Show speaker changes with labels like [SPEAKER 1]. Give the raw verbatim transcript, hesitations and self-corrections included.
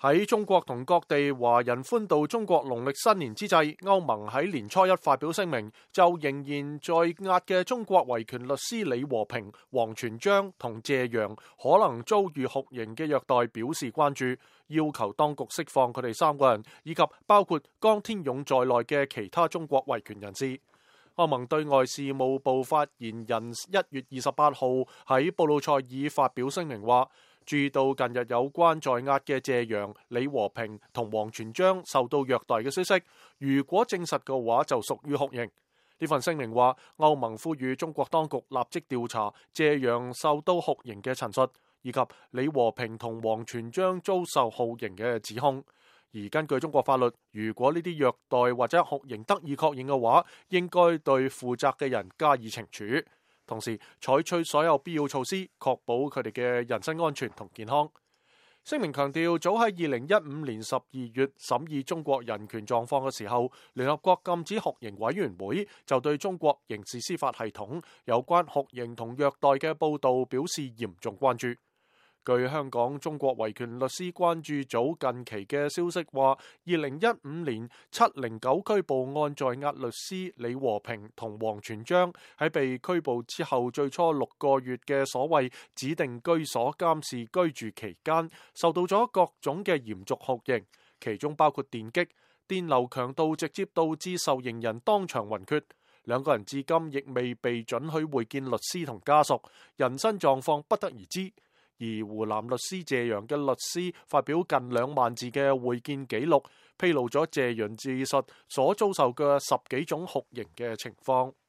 [SPEAKER 1] 喺中國同各地華人歡度中國農曆新年之際，歐盟喺年初一發表聲明，就仍然在押嘅中國維權律師李和平、王全璋同謝陽可能遭遇酷刑嘅虐待表示關注，要求當局釋放佢哋三個人，以及包括江天勇在內嘅其他中國維權人士。歐盟對外事務部發言人一月二十八號喺布魯塞爾發表聲明話，注意到近日有關在押嘅謝陽、李和平同王全璋受到虐待嘅消息，如果證實嘅話就屬於酷刑。呢份聲明話，歐盟呼籲中國當局立即調查謝陽受到酷刑嘅陳述，以及李和平同王全璋遭受酷刑嘅指控。而根據中國法律，如果呢啲虐待或者酷刑得以確認嘅話，應該對負責嘅人加以懲處。同時採取所有必要措施，確保佢哋嘅人身安全同健康。聲明強調，早喺二零一五年十二月審議中國人權狀況嘅時候，聯合國禁止酷刑委員會就對中國刑事司法系統有關酷刑同虐待嘅報導表示嚴重關注。據香港中國維權律師關注組近期嘅消息話，二零一五年七零九拘捕案在押律師李和平同王全璋喺被拘捕之後最初六個月嘅所謂指定居所監視居住期間，受到咗各種嘅嚴重酷刑，其中包括電擊、電流強度直接導致受刑人當場暈厥。兩個人至今亦未被准許會見律師同家屬，人身狀況不得而知。而湖南律師謝陽嘅律師發表近兩萬字嘅會見記錄，披露咗謝陽自述所遭受嘅十幾種酷刑嘅情況。